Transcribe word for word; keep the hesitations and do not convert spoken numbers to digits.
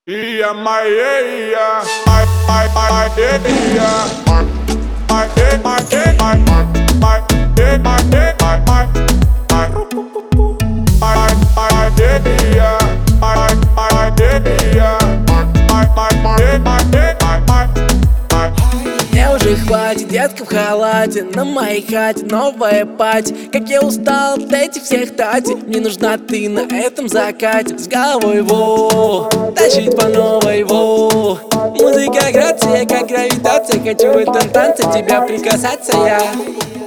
Ia Maia, ai ai ai ia, ai ai ai ai ai ai ai ai ai Мне уже хватит, детка в халате, на моей хате новая пати. Как я устал от этих всех тати. Мне нужна ты на этом закате. С головой во, тащить по новой во. Музыка грация, как гравитация. Хочу в этом танце тебя прикасаться я.